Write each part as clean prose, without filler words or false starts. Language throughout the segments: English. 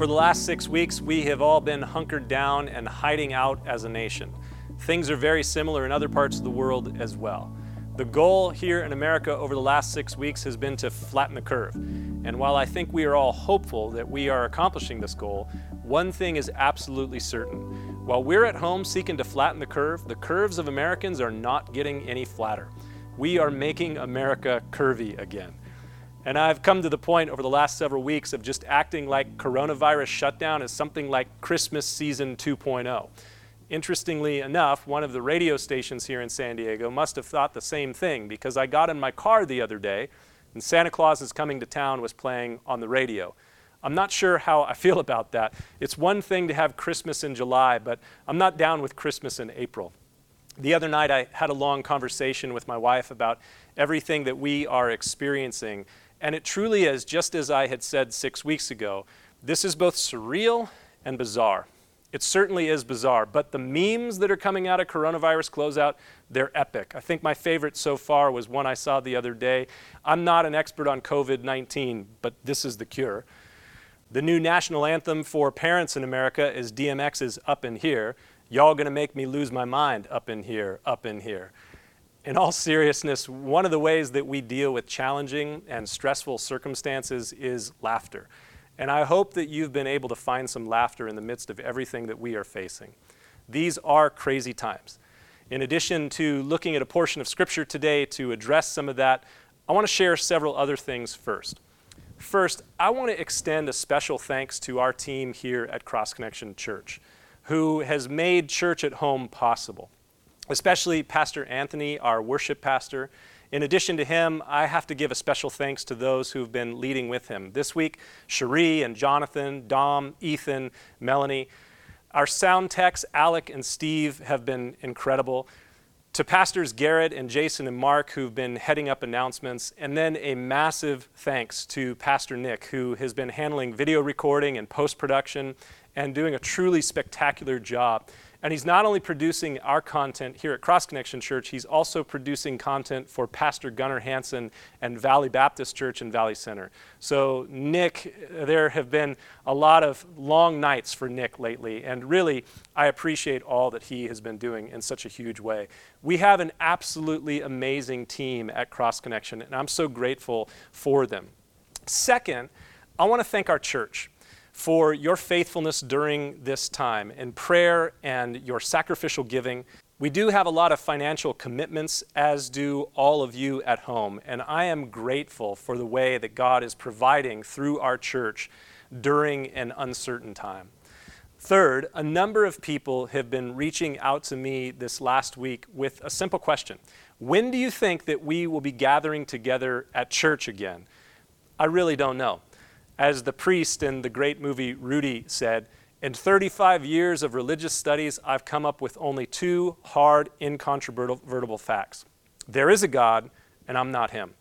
For the last 6 weeks, we have all been hunkered down and hiding out as a nation. Things are very similar in other parts of the world as well. The goal here in America over the last 6 weeks has been to flatten the curve. And while I think we are all hopeful that we are accomplishing this goal, one thing is absolutely certain. While we're at home seeking to flatten the curves of Americans are not getting any flatter. We are making America curvy again. And I've come to the point over the last several weeks of just acting like coronavirus shutdown is something like Christmas season 2.0. Interestingly enough, one of the radio stations here in San Diego must have thought the same thing, because I got in my car the other day and Santa Claus is Coming to Town was playing on the radio. I'm not sure how I feel about that. It's one thing to have Christmas in July, but I'm not down with Christmas in April. The other night I had a long conversation with my wife about everything that we are experiencing. And it truly is, just as I had said 6 weeks ago, this is both surreal and bizarre. It certainly is bizarre, but the memes that are coming out of coronavirus closeout, they're epic. I think my favorite so far was one I saw the other day. I'm not an expert on COVID-19, but this is the cure. The new national anthem for parents in America is DMX's Up in Here. Y'all gonna make me lose my mind, up in here, up in here. In all seriousness, one of the ways that we deal with challenging and stressful circumstances is laughter. And I hope that you've been able to find some laughter in the midst of everything that we are facing. These are crazy times. In addition to looking at a portion of Scripture today to address some of that, I want to share several other things first. First, I want to extend a special thanks to our team here at Cross Connection Church, who has made church at home possible. Especially Pastor Anthony, our worship pastor. In addition to him, I have to give a special thanks to those who've been leading with him. This week, Cherie and Jonathan, Dom, Ethan, Melanie. Our sound techs, Alec and Steve, have been incredible. To Pastors Garrett and Jason and Mark, who've been heading up announcements. And then a massive thanks to Pastor Nick, who has been handling video recording and post-production and doing a truly spectacular job. And he's not only producing our content here at Cross Connection Church, he's also producing content for Pastor Gunnar Hansen and Valley Baptist Church and Valley Center. So Nick, there have been a lot of long nights for Nick lately, and really, I appreciate all that he has been doing in such a huge way. We have an absolutely amazing team at Cross Connection, and I'm so grateful for them. Second, I want to thank our church for your faithfulness during this time in prayer and your sacrificial giving. We do have a lot of financial commitments, as do all of you at home, and I am grateful for the way that God is providing through our church during an uncertain time. Third, a number of people have been reaching out to me this last week with a simple question. When do you think that we will be gathering together at church again? I really don't know. As the priest in the great movie Rudy said, in 35 years of religious studies, I've come up with only two hard, incontrovertible facts. There is a God, and I'm not him.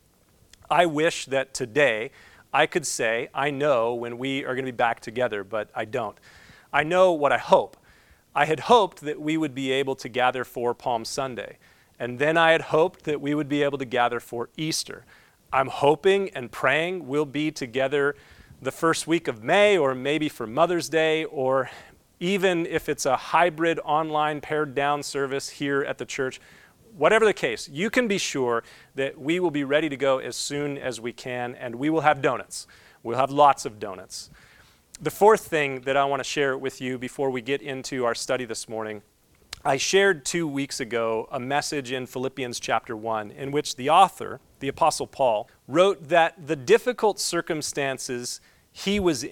I wish that today I could say, I know when we are going to be back together, but I don't. I know what I hope. I had hoped that we would be able to gather for Palm Sunday, and then I had hoped that we would be able to gather for Easter. I'm hoping and praying we'll be together the first week of May, or maybe for Mother's Day, or even if it's a hybrid online pared down service here at the church. Whatever the case, you can be sure that we will be ready to go as soon as we can, and we will have donuts. We'll have lots of donuts. The fourth thing that I want to share with you before we get into our study this morning, I shared 2 weeks ago a message in Philippians chapter 1 in which the author, the Apostle Paul, wrote that the difficult circumstances he was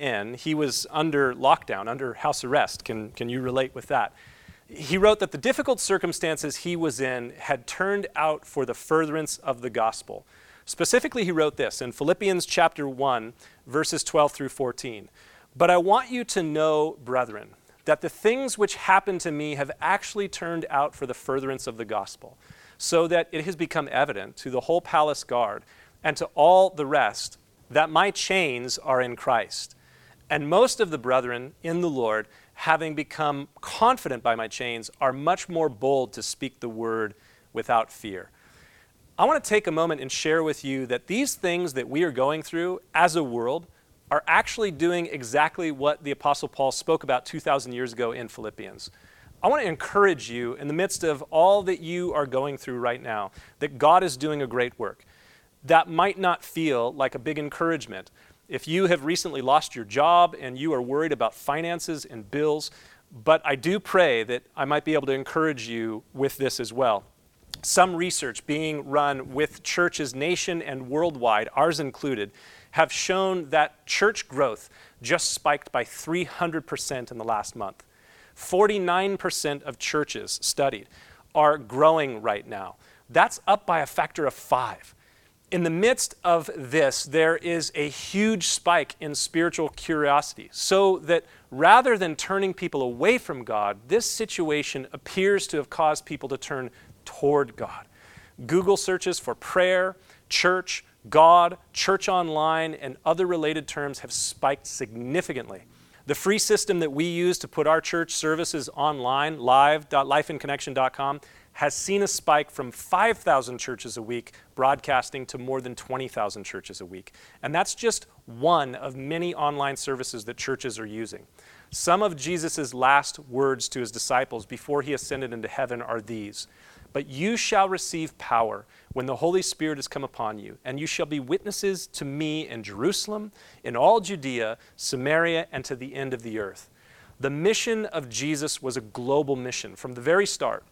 under lockdown, under house arrest. Can you relate with that? He wrote that the difficult circumstances he was in had turned out for the furtherance of the gospel. Specifically, he wrote this in Philippians chapter 1, verses 12 through 14. But I want you to know, brethren, that the things which happened to me have actually turned out for the furtherance of the gospel, so that it has become evident to the whole palace guard and to all the rest that my chains are in Christ. And most of the brethren in the Lord, having become confident by my chains, are much more bold to speak the word without fear. I want to take a moment and share with you that these things that we are going through as a world are actually doing exactly what the Apostle Paul spoke about 2,000 years ago in Philippians. I want to encourage you in the midst of all that you are going through right now, that God is doing a great work. That might not feel like a big encouragement. If you have recently lost your job and you are worried about finances and bills, but I do pray that I might be able to encourage you with this as well. Some research being run with churches nation and worldwide, ours included, have shown that church growth just spiked by 300% in the last month. 49% of churches studied are growing right now. That's up by a factor of 5. In the midst of this, there is a huge spike in spiritual curiosity, so that rather than turning people away from God, this situation appears to have caused people to turn toward God. Google searches for prayer, church, God, church online, and other related terms have spiked significantly. The free system that we use to put our church services online, live.lifeinconnection.com, has seen a spike from 5,000 churches a week broadcasting to more than 20,000 churches a week. And that's just one of many online services that churches are using. Some of Jesus' last words to his disciples before he ascended into heaven are these: "But you shall receive power when the Holy Spirit has come upon you, and you shall be witnesses to me in Jerusalem, in all Judea, Samaria, and to the end of the earth." The mission of Jesus was a global mission from the very start.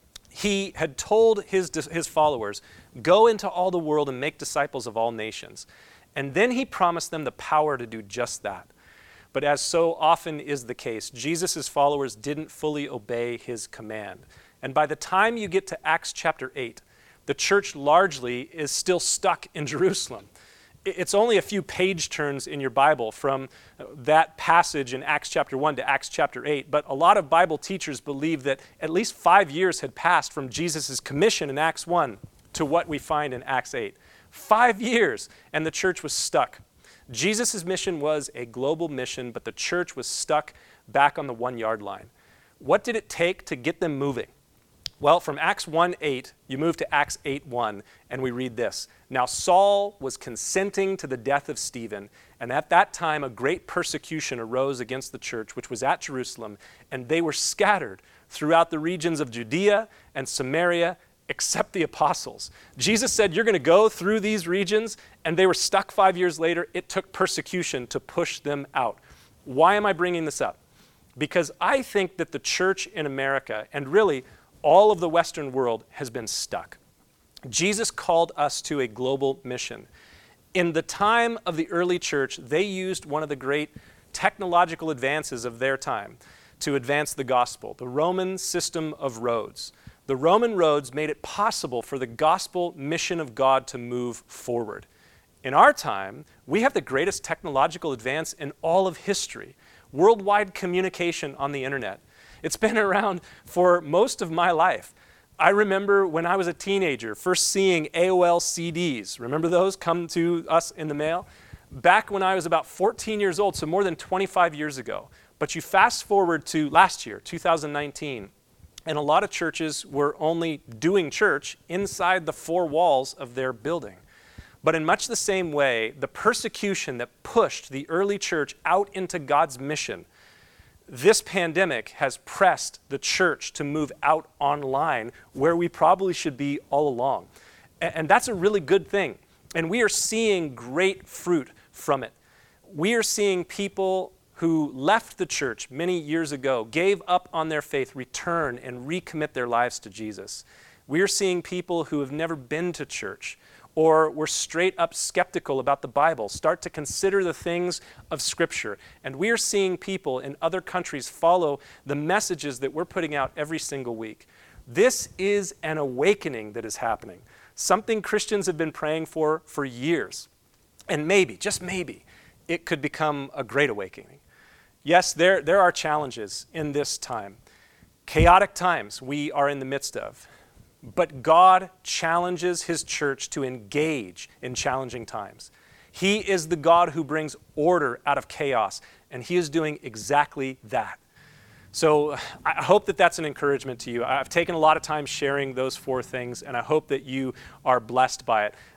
He had told his followers, "Go into all the world and make disciples of all nations." And then he promised them the power to do just that. But as so often is the case, Jesus' followers didn't fully obey his command. And by the time you get to Acts chapter 8, the church largely is still stuck in Jerusalem. It's only a few page turns in your Bible from that passage in Acts chapter 1 to Acts chapter 8, but a lot of Bible teachers believe that at least 5 years had passed from Jesus' commission in Acts 1 to what we find in Acts 8. 5 years, and the church was stuck. Jesus' mission was a global mission, but the church was stuck back on the 1-yard line. What did it take to get them moving? Well, from Acts 1:8, you move to Acts 8:1, and we read this: "Now Saul was consenting to the death of Stephen, and at that time a great persecution arose against the church, which was at Jerusalem, and they were scattered throughout the regions of Judea and Samaria, except the apostles." Jesus said, you're going to go through these regions, and they were stuck 5 years later. It took persecution to push them out. Why am I bringing this up? Because I think that the church in America, and really all of the Western world, has been stuck. Jesus called us to a global mission. In the time of the early church, they used one of the great technological advances of their time to advance the gospel, the Roman system of roads. The Roman roads made it possible for the gospel mission of God to move forward. In our time, we have the greatest technological advance in all of history: worldwide communication on the internet. It's been around for most of my life. I remember when I was a teenager first seeing AOL CDs. Remember those come to us in the mail? Back when I was about 14 years old, so more than 25 years ago. But you fast forward to last year, 2019, and a lot of churches were only doing church inside the 4 walls of their building. But in much the same way, the persecution that pushed the early church out into God's mission, this pandemic has pressed the church to move out online, where we probably should be all along. And that's a really good thing. And we are seeing great fruit from it. We are seeing people who left the church many years ago, gave up on their faith, return and recommit their lives to Jesus. We are seeing people who have never been to church or were straight up skeptical about the Bible start to consider the things of Scripture. And we are seeing people in other countries follow the messages that we're putting out every single week. This is an awakening that is happening, something Christians have been praying for years. And maybe, just maybe, it could become a great awakening. Yes, there are challenges in this time. Chaotic times we are in the midst of. But God challenges his church to engage in challenging times. He is the God who brings order out of chaos, and he is doing exactly that. So I hope that that's an encouragement to you. I've taken a lot of time sharing those 4 things, and I hope that you are blessed by it.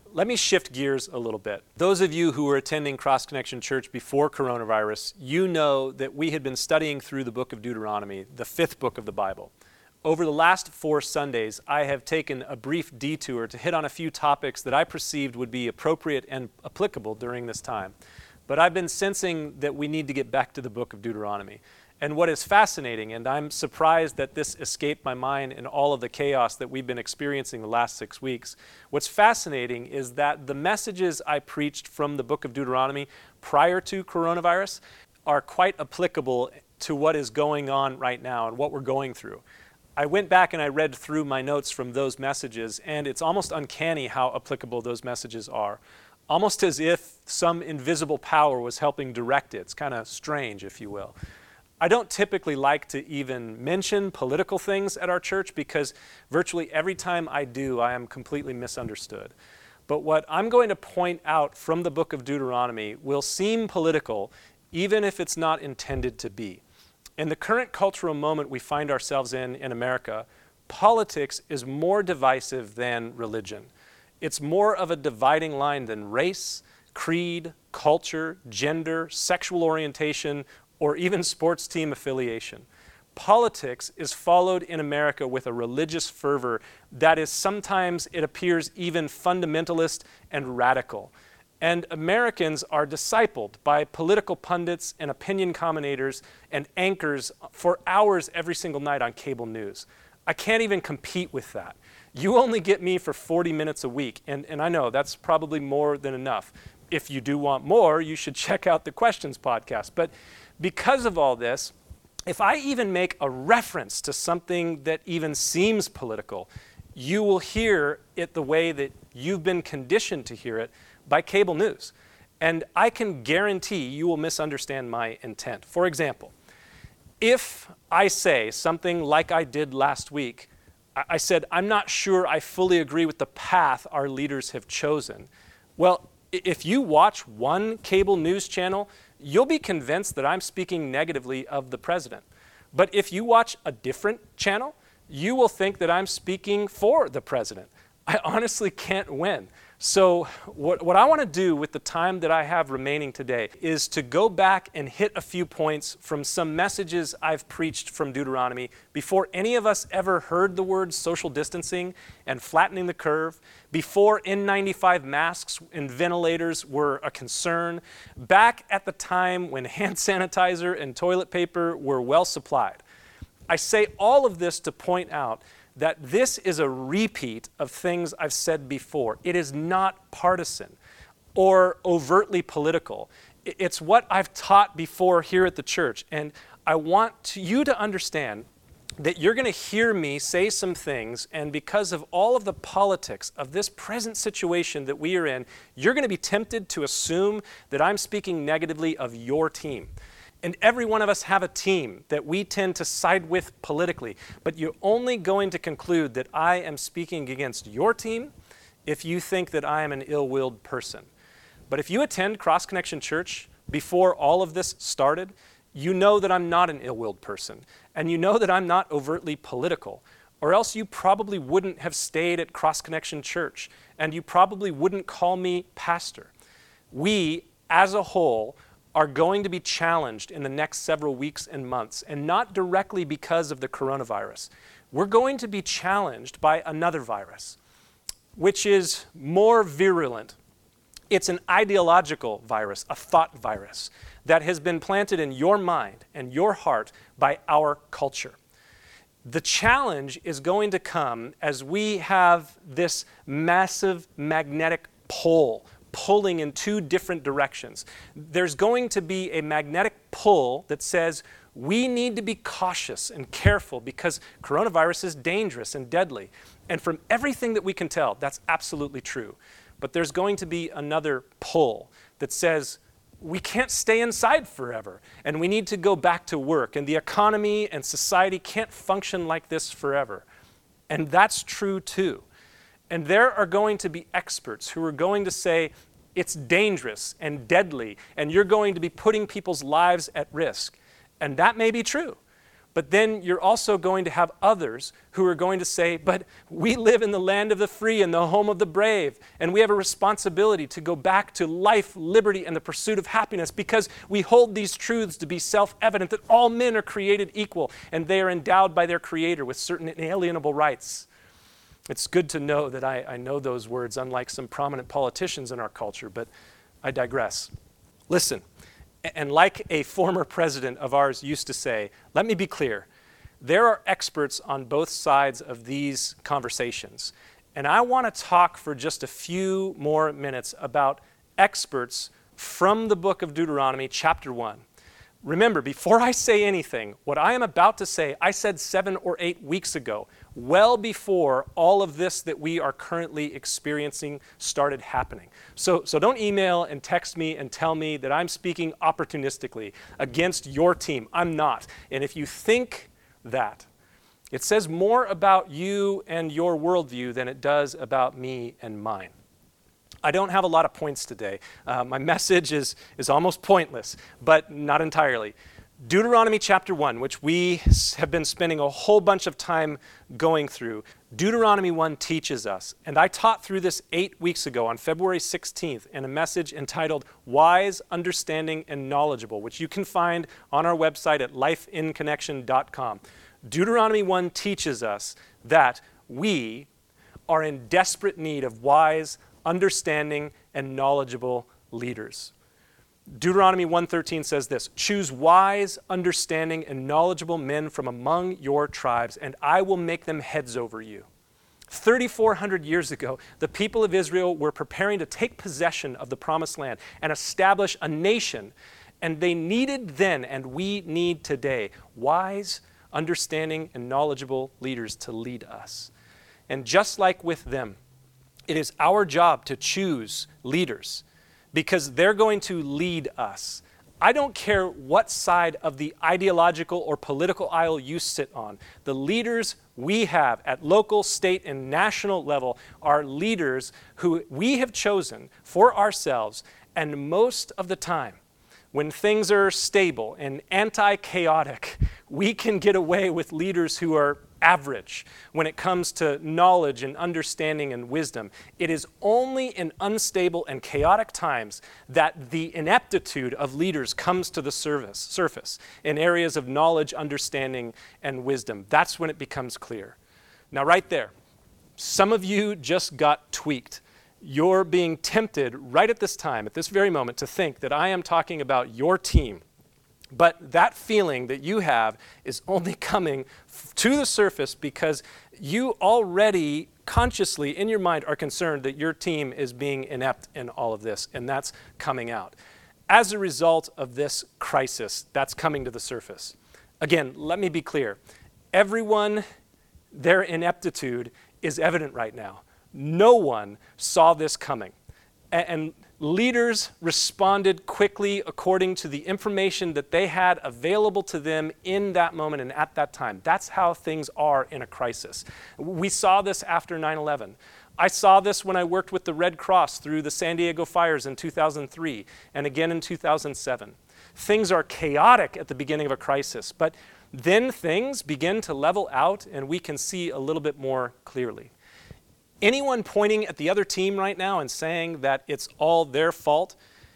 Let me shift gears a little bit. Those of you who were attending Cross Connection Church before coronavirus, you know that we had been studying through the book of Deuteronomy, the 5th book of the Bible. Over the last 4 Sundays, I have taken a brief detour to hit on a few topics that I perceived would be appropriate and applicable during this time. But I've been sensing that we need to get back to the book of Deuteronomy. And what is fascinating, and I'm surprised that this escaped my mind in all of the chaos that we've been experiencing the last 6 weeks, what's fascinating is that the messages I preached from the book of Deuteronomy prior to coronavirus are quite applicable to what is going on right now and what we're going through. I went back and I read through my notes from those messages, and it's almost uncanny how applicable those messages are. Almost as if some invisible power was helping direct it. It's kind of strange, if you will. I don't typically like to even mention political things at our church because virtually every time I do, I am completely misunderstood. But what I'm going to point out from the book of Deuteronomy will seem political, even if it's not intended to be. In the current cultural moment we find ourselves in America, politics is more divisive than religion. It's more of a dividing line than race, creed, culture, gender, sexual orientation, or even sports team affiliation. Politics is followed in America with a religious fervor that is sometimes, it appears, even fundamentalist and radical. And Americans are discipled by political pundits and opinion commentators and anchors for hours every single night on cable news. I can't even compete with that. You only get me for 40 minutes a week, and I know that's probably more than enough. If you do want more, you should check out the Questions podcast. But because of all this, if I even make a reference to something that even seems political, you will hear it the way that you've been conditioned to hear it by cable news. And I can guarantee you will misunderstand my intent. For example, if I say something like I did last week, I said, I'm not sure I fully agree with the path our leaders have chosen. Well, if you watch one cable news channel, you'll be convinced that I'm speaking negatively of the president. But if you watch a different channel, you will think that I'm speaking for the president. I honestly can't win. So what I want to do with the time that I have remaining today is to go back and hit a few points from some messages I've preached from Deuteronomy before any of us ever heard the words social distancing and flattening the curve, before N95 masks and ventilators were a concern, back at the time when hand sanitizer and toilet paper were well supplied. I say all of this to point out that this is a repeat of things I've said before. It is not partisan or overtly political. It's what I've taught before here at the church. And I want you to understand that you're going to hear me say some things, and because of all of the politics of this present situation that we are in, you're going to be tempted to assume that I'm speaking negatively of your team. And every one of us have a team that we tend to side with politically. But you're only going to conclude that I am speaking against your team if you think that I am an ill-willed person. But if you attend Cross Connection Church before all of this started, you know that I'm not an ill-willed person. And you know that I'm not overtly political. Or else you probably wouldn't have stayed at Cross Connection Church. And you probably wouldn't call me pastor. We, as a whole, are going to be challenged in the next several weeks and months, and not directly because of the coronavirus. We're going to be challenged by another virus, which is more virulent. It's an ideological virus, a thought virus, that has been planted in your mind and your heart by our culture. The challenge is going to come as we have this massive magnetic pole pulling in 2 different directions. There's going to be a magnetic pull that says we need to be cautious and careful because coronavirus is dangerous and deadly. And from everything that we can tell, that's absolutely true. But there's going to be another pull that says we can't stay inside forever and we need to go back to work, and the economy and society can't function like this forever. And that's true too. And there are going to be experts who are going to say it's dangerous and deadly, and you're going to be putting people's lives at risk. And that may be true. But then you're also going to have others who are going to say, but we live in the land of the free and the home of the brave, and we have a responsibility to go back to life, liberty, and the pursuit of happiness because we hold these truths to be self-evident that all men are created equal and they are endowed by their Creator with certain inalienable rights. It's good to know that I know those words, unlike some prominent politicians in our culture, but I digress. Listen, and like a former president of ours used to say, let me be clear, there are experts on both sides of these conversations. And I want to talk for just a few more minutes about experts from the book of Deuteronomy, chapter 1. Remember, before I say anything, what I am about to say, I said 7 or 8 weeks ago, well before all of this that we are currently experiencing started happening. So don't email and text me and tell me that I'm speaking opportunistically against your team. I'm not. And if you think that, it says more about you and your worldview than it does about me and mine. I don't have a lot of points today. My message is almost pointless, but not entirely. Deuteronomy chapter 1, which we have been spending a whole bunch of time going through, Deuteronomy 1 teaches us, and I taught through this 8 weeks ago on February 16th in a message entitled Wise, Understanding, and Knowledgeable, which you can find on our website at lifeinconnection.com. Deuteronomy 1 teaches us that we are in desperate need of wise, understanding, and knowledgeable leaders. Deuteronomy 1:13 says this, choose wise, understanding, and knowledgeable men from among your tribes, and I will make them heads over you. 3,400 years ago, the people of Israel were preparing to take possession of the promised land and establish a nation, and they needed then, and we need today, wise, understanding, and knowledgeable leaders to lead us. And just like with them, it is our job to choose leaders because they're going to lead us. I don't care what side of the ideological or political aisle you sit on. The leaders we have at local, state, and national level are leaders who we have chosen for ourselves, and most of the time, when things are stable and anti-chaotic, we can get away with leaders who are average when it comes to knowledge and understanding and wisdom. It is only in unstable and chaotic times that the ineptitude of leaders comes to the surface in areas of knowledge, understanding, and wisdom. That's when it becomes clear. Now, right there, some of you just got tweaked. You're being tempted right at this time, at this very moment, to think that I am talking about your team. But that feeling that you have is only coming to the surface because you already consciously in your mind are concerned that your team is being inept in all of this, and that's coming out. As a result of this crisis, that's coming to the surface. Again, let me be clear. Everyone, their ineptitude is evident right now. No one saw this coming. And leaders responded quickly according to the information that they had available to them in that moment and at that time. That's how things are in a crisis. We saw this after 9/11. I saw this when I worked with the Red Cross through the San Diego fires in 2003 and again in 2007. Things are chaotic at the beginning of a crisis, but then things begin to level out and we can see a little bit more clearly. Anyone pointing at the other team right now and saying that it's all their fault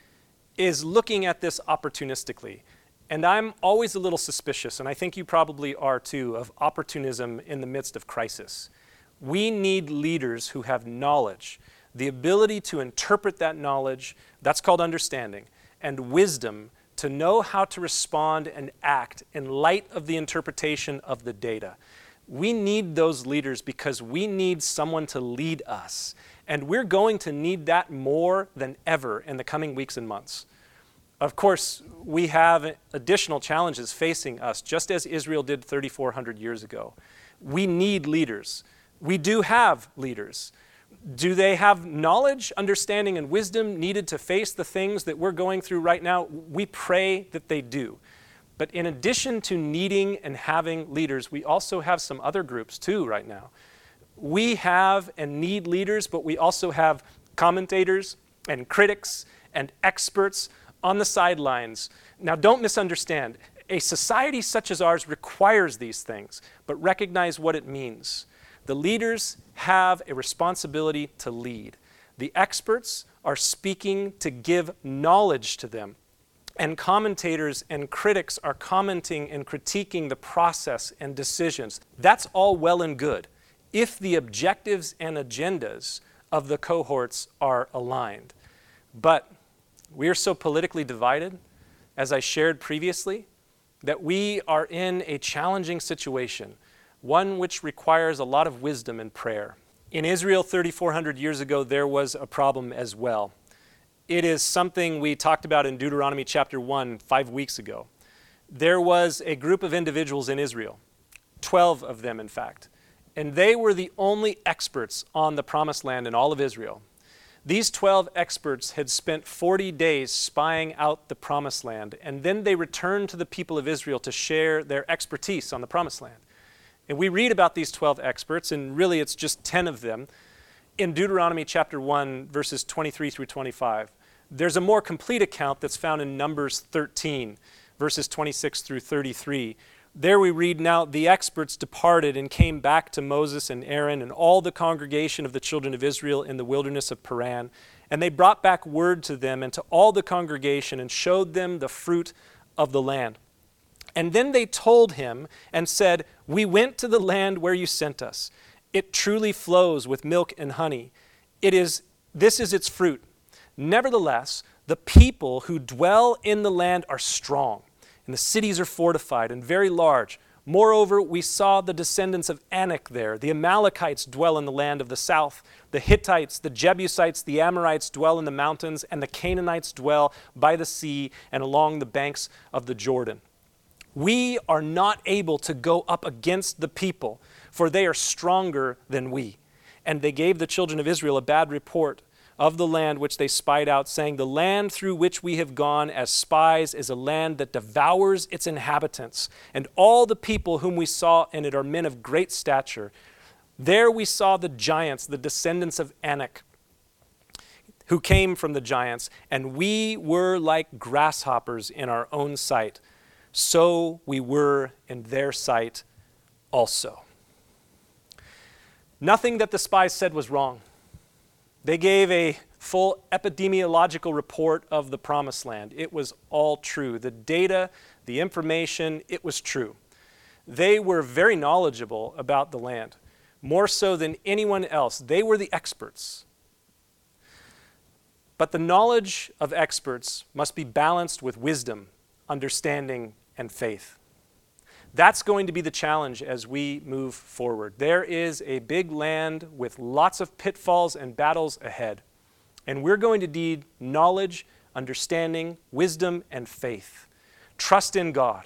is looking at this opportunistically. And I'm always a little suspicious, and I think you probably are too, of opportunism in the midst of crisis. We need leaders who have knowledge, the ability to interpret that knowledge, that's called understanding, and wisdom to know how to respond and act in light of the interpretation of the data. We need those leaders because we need someone to lead us. And we're going to need that more than ever in the coming weeks and months. Of course, we have additional challenges facing us, just as Israel did 3,400 years ago. We need leaders. We do have leaders. Do they have knowledge, understanding, and wisdom needed to face the things that we're going through right now? We pray that they do. But in addition to needing and having leaders, we also have some other groups too right now. We have and need leaders, but we also have commentators and critics and experts on the sidelines. Now, don't misunderstand. a society such as ours requires these things, but recognize what it means. The leaders have a responsibility to lead. The experts are speaking to give knowledge to them. And commentators and critics are commenting and critiquing the process and decisions. That's all well and good if the objectives and agendas of the cohorts are aligned. But we are so politically divided, as I shared previously, that we are in a challenging situation, one which requires a lot of wisdom and prayer. In Israel 3,400 years ago, there was a problem as well. It is something we talked about in Deuteronomy chapter 1 5 weeks ago. There was a group of individuals in Israel, 12 of them in fact, and they were the only experts on the promised land in all of Israel. These 12 experts had spent 40 days spying out the promised land, and then they returned to the people of Israel to share their expertise on the promised land. And we read about these 12 experts, and really it's just 10 of them, in Deuteronomy chapter 1, verses 23 through 25. There's a more complete account that's found in Numbers 13, verses 26 through 33. There we read, "Now the experts departed and came back to Moses and Aaron and all the congregation of the children of Israel in the wilderness of Paran. And they brought back word to them and to all the congregation and showed them the fruit of the land. And then they told him and said, 'We went to the land where you sent us. It truly flows with milk and honey. This is its fruit. Nevertheless, the people who dwell in the land are strong, and the cities are fortified and very large. Moreover, we saw the descendants of Anak there. The Amalekites dwell in the land of the south. The Hittites, the Jebusites, the Amorites dwell in the mountains, and the Canaanites dwell by the sea and along the banks of the Jordan. We are not able to go up against the people, for they are stronger than we.' And they gave the children of Israel a bad report of the land which they spied out, saying, 'The land through which we have gone as spies is a land that devours its inhabitants, and all the people whom we saw in it are men of great stature. There we saw the giants, the descendants of Anak, who came from the giants, and we were like grasshoppers in our own sight. So we were in their sight also.'" Nothing that the spies said was wrong. They gave a full epidemiological report of the promised land. It was all true. The data, the information, it was true. They were very knowledgeable about the land, more so than anyone else. They were the experts. But the knowledge of experts must be balanced with wisdom, understanding, and faith. That's going to be the challenge as we move forward. There is a big land with lots of pitfalls and battles ahead. And we're going to need knowledge, understanding, wisdom, and faith. Trust in God.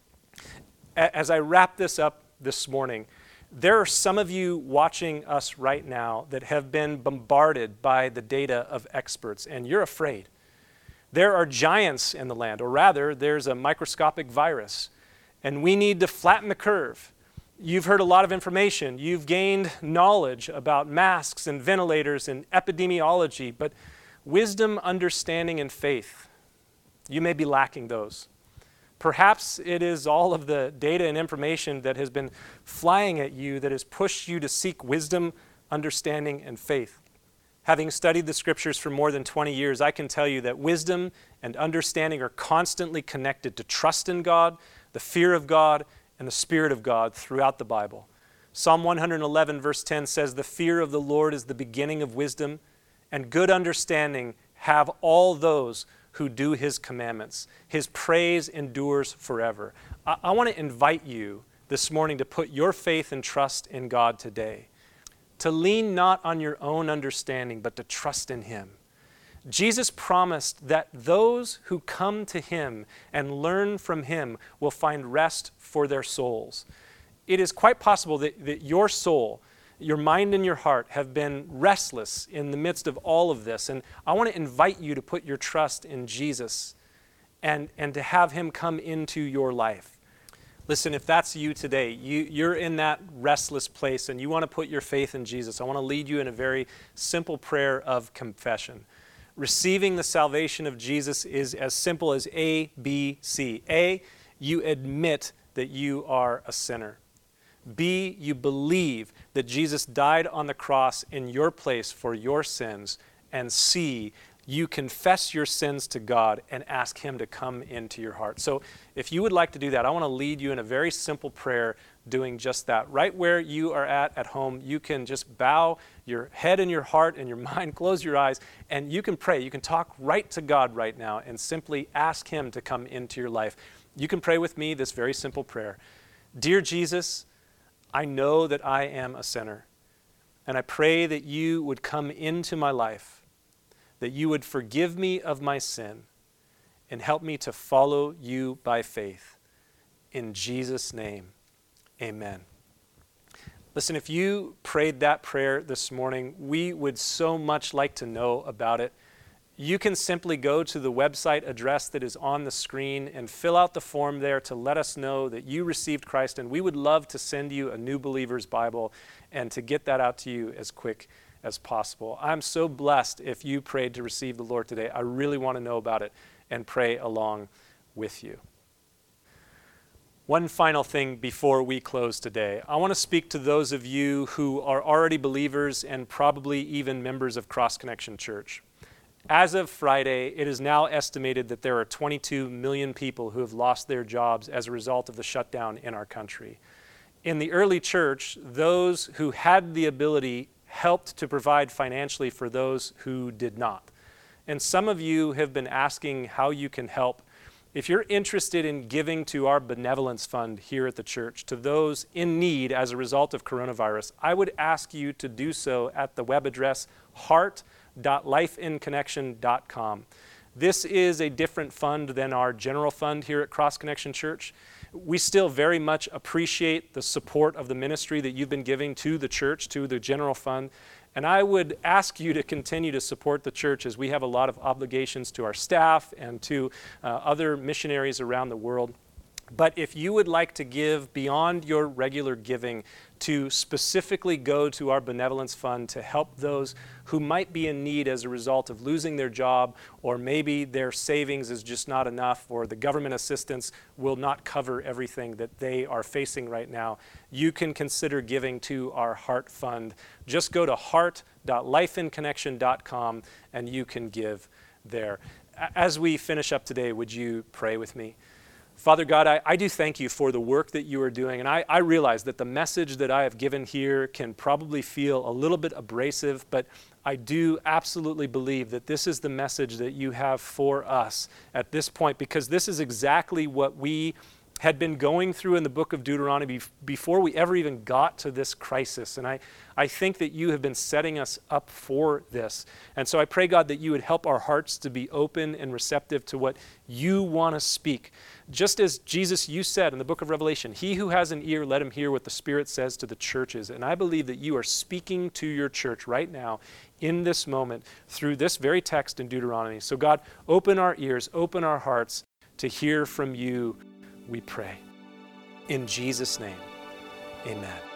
As I wrap this up this morning, there are some of you watching us right now that have been bombarded by the data of experts, and you're afraid. There are giants in the land, or rather, there's a microscopic virus. And we need to flatten the curve. You've heard a lot of information. You've gained knowledge about masks and ventilators and epidemiology, but wisdom, understanding, and faith, you may be lacking those. Perhaps it is all of the data and information that has been flying at you that has pushed you to seek wisdom, understanding, and faith. Having studied the scriptures for more than 20 years, I can tell you that wisdom and understanding are constantly connected to trust in God, the fear of God, and the Spirit of God throughout the Bible. Psalm 111 verse 10 says, "The fear of the Lord is the beginning of wisdom, and good understanding have all those who do his commandments. His praise endures forever." I want to invite you this morning to put your faith and trust in God today, to lean not on your own understanding, but to trust in him. Jesus promised that those who come to him and learn from him will find rest for their souls. It is quite possible that your soul, your mind and your heart have been restless in the midst of all of this. And I want to invite you to put your trust in Jesus and to have him come into your life. Listen, if that's you today, you're in that restless place and you want to put your faith in Jesus, I want to lead you in a very simple prayer of confession. Receiving the salvation of Jesus is as simple as A, B, C. A you admit that you are a sinner. B, you believe that Jesus died on the cross in your place for your sins. And C, you confess your sins to God and ask Him to come into your heart. So if you would like to do that, I want to lead you in a very simple prayer doing just that. Right where you are at home, you can just bow your head and your heart and your mind, close your eyes, and you can pray. You can talk right to God right now and simply ask Him to come into your life. You can pray with me this very simple prayer. Dear Jesus, I know that I am a sinner, and I pray that you would come into my life, that you would forgive me of my sin and help me to follow you by faith. In Jesus' name, amen. Listen, if you prayed that prayer this morning, we would so much like to know about it. You can simply go to the website address that is on the screen and fill out the form there to let us know that you received Christ, and we would love to send you a New Believer's Bible and to get that out to you as quick as possible. I'm so blessed if you prayed to receive the Lord today. I really want to know about it and pray along with you. One final thing before we close today. I want to speak to those of you who are already believers and probably even members of Cross Connection Church. As of Friday, it is now estimated that there are 22 million people who have lost their jobs as a result of the shutdown in our country. In the early church, those who had the ability helped to provide financially for those who did not. And some of you have been asking how you can help. If you're interested in giving to our benevolence fund here at the church, to those in need as a result of coronavirus, I would ask you to do so at the web address heart.lifeinconnection.com. This is a different fund than our general fund here at Cross Connection Church. We still very much appreciate the support of the ministry that you've been giving to the church, to the general fund. And I would ask you to continue to support the church, as we have a lot of obligations to our staff and to other missionaries around the world. But if you would like to give beyond your regular giving to specifically go to our benevolence fund to help those who might be in need as a result of losing their job, or maybe their savings is just not enough, or the government assistance will not cover everything that they are facing right now, you can consider giving to our Heart Fund. Just go to heart.lifeinconnection.com and you can give there. As we finish up today, would you pray with me? Father God, I do thank you for the work that you are doing, and I realize that the message that I have given here can probably feel a little bit abrasive, but I do absolutely believe that this is the message that you have for us at this point, because this is exactly what we had been going through in the book of Deuteronomy before we ever even got to this crisis. And I think that you have been setting us up for this. And so I pray, God, that you would help our hearts to be open and receptive to what you want to speak. Just as Jesus, you said in the book of Revelation, he who has an ear, let him hear what the Spirit says to the churches. And I believe that you are speaking to your church right now in this moment through this very text in Deuteronomy. So God, open our ears, open our hearts to hear from you, we pray. In Jesus' name, amen.